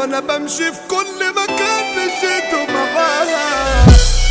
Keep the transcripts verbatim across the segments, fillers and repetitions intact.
وانا بمشي في كل مكان مشيته معاها.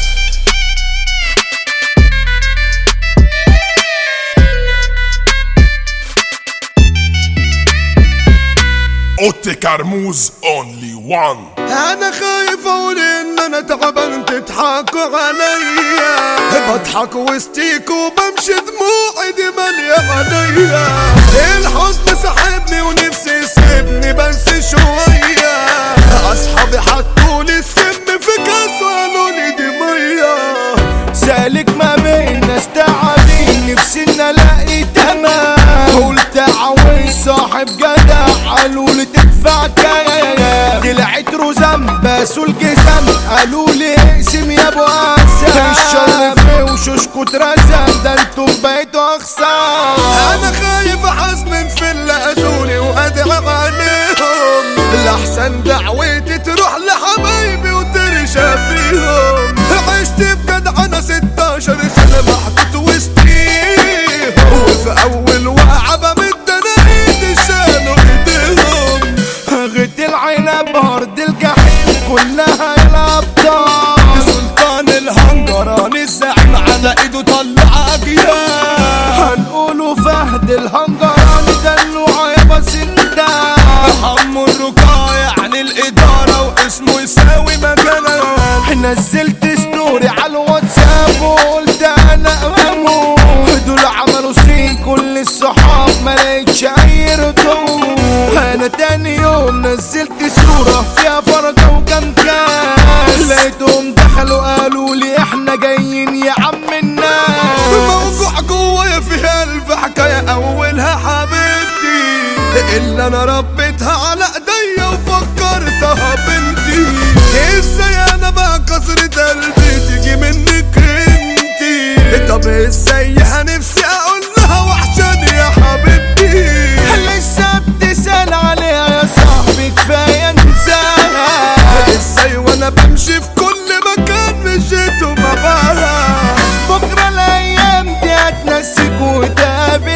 اوتي كرموز اونلي وان. انا خايف اقول ان انا تعبان تضحكوا عليا، بضحك وسطيكوا بمشي دموعي دي مالية عليا. الحزن سحبني ونفسي يسيبني بس شوية، اصحابي حطولي السم في كاس وقالولي دي مية. سالك ما بين ناس تعبين نفسي ان الاقي تمام، قلت اعوي صاحب جدع قالولي تدفع كام، طلعت رزم باسوا الجزم قالولي اقسم يا ابو قاسم، الشر في وشوشكوا اترزم ده انتوا بقيتوا اخسام. انا خايف احزمن في اللي اذوني وادعي عليهم، الاحسن دعوتي تروح لحبايبي وترشى فيهم. عشت بجد انا ستاشر سنة محطوط وسطيهم، وفي اول وقعة بمد انا ايدي شالوا ايديهم. غيت العنب هرد الجحيم كلها الابطال، سلطان الهنجران الزعيم على ايده طلع اجيال، هنقوله فهد الهنجران دلوع يا بسنده، حمو الرقاية عن الادارة واسمه يساوي مجال. نزلت ستوري على الواتساب وقلت انا اموت، دول عملوا سين كل الصحاب ملقتش اي ردود. انا تاني يوم نزلت صورة فيها فرقة وكم كاس، لقيتهم دخلوا قالوا لي احنا جايين يا عم الناس. موجوع جوايا في قلب حكاية اولها حبيبتي اللي انا ربيتها على ايديا وفكرتها بنتي. ازاي انا بقى كسرت قلبي تيجي منك انتي؟ طب ازاي نفسي اقول لها وحشاني يا حبيبتي؟ لسه بتسأل عليها يا صاحبي كفاية انساها، ازاي وانا بمشي في كل مكان مشيته معاها؟ بكرة الايام دي هتنسيك وتقابل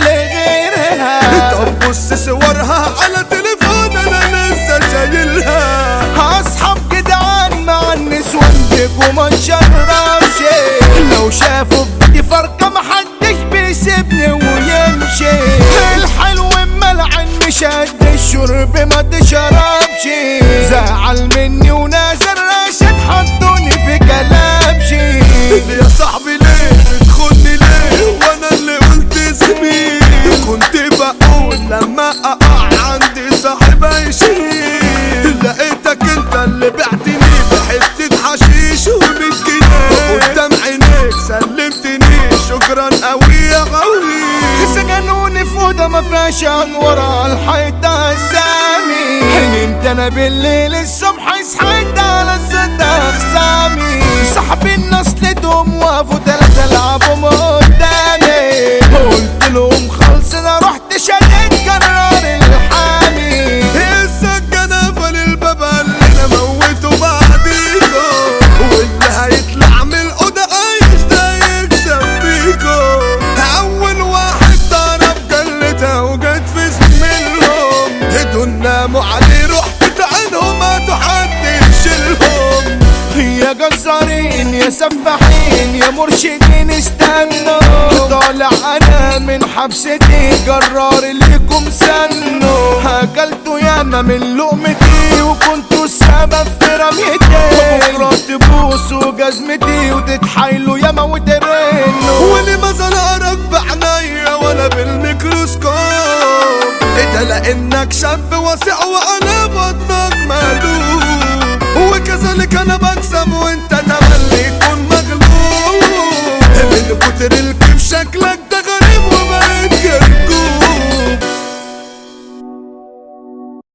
غيرها. طب بص صورها على تليفون انا لسه شايلها. اصحاب جدعان مع النسوان ديك وما نشربش، لو شافوا بدي فرقة محدش بيسيبني ويمشي. الحلو ملعن مش قد الشرب ما تشربش، زعل مني ونازل راشد حطوني في كلبشي. يا صاحبي ليه بتخوني ليه وانا اللي قلت اسمي؟ كنت بقول لما اقع عندي صاحب هيشيل، لقيتك انت اللي بعتني بحتة حشيش ومية جنيه قدام عينيك سلمتني شكرا قوي يا غوي. سجنوني في اوضه ما فيهاش ورا الحيطه اسامي، نمت انا بالليل الصبح صحيت على الصد اخصامي. صاحبي الناس لقيتهم وقفوا تلاته لعبوا قدامي، قلت لهم خلص انا رحت شديت قرار الحامي. السجن قفل الباب قال لي انا موته بعديكو، واللي هيطلع من الاوضه عايش ده يكسب فيكو. اول واحد ضرب جلتها وجت في زميلهم، هدوا ناموا عليه رحت عينهم ماتوا حد يشيلهم. يا جزارين يا سفاحين يا مرشدين استنوا، طالع انا من حبستي جرار ليكم سنوا. اكلتوا ياما من لقمتي وكنتوا السبب في رميتي، بكرة تبوسوا جزمتي وتتحايلوا ياما وترنوا. ولي ما زنقرك بعنايا ولا بالميكروسكوب، ده لانك شاب واسع وانا بطنك مقلوب، وكذلك انا